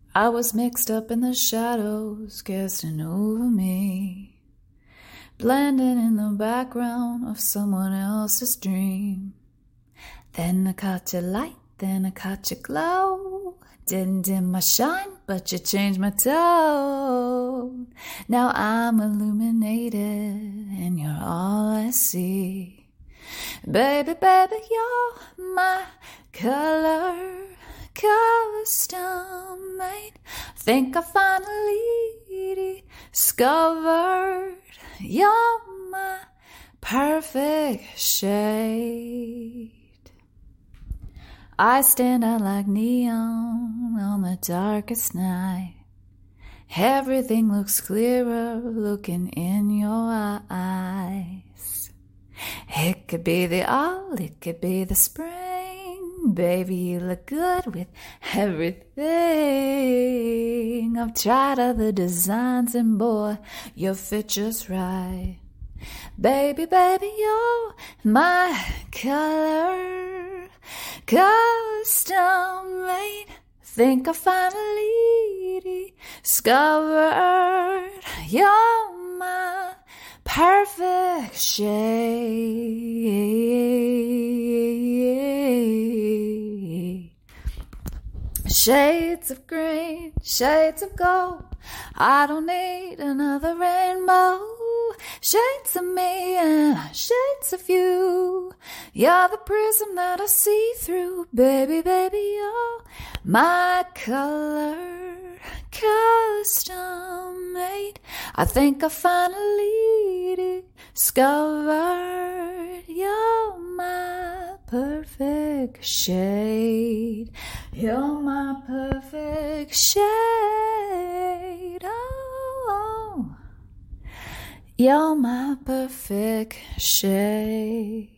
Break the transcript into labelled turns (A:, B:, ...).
A: I was mixed up in the shadows, casting over me, blending in the background of someone else's dream. Then I caught your light, then I caught your glow. Didn't dim my shine, but you changed my tone. Now I'm illuminated, and you're all I see. Baby, baby, you're my color custom made. Think I finally discovered you're my perfect shade. I stand out like neon on the darkest night. Everything looks clearer looking in your eyes. It could be the all, it could be the spring. Baby, you look good with everything. I've tried other designs and boy, you fit just right. Baby, baby, you're my color custom made. Think I finally discovered you're my perfect shade. Shades of green, shades of gold. I don't need another rainbow. Shades of me and shades of you. You're the prism that I see through. Baby, baby, you're my color custom made. I think I finally discovered you're my perfect shade. You're my perfect shade. Oh, you're my perfect shade.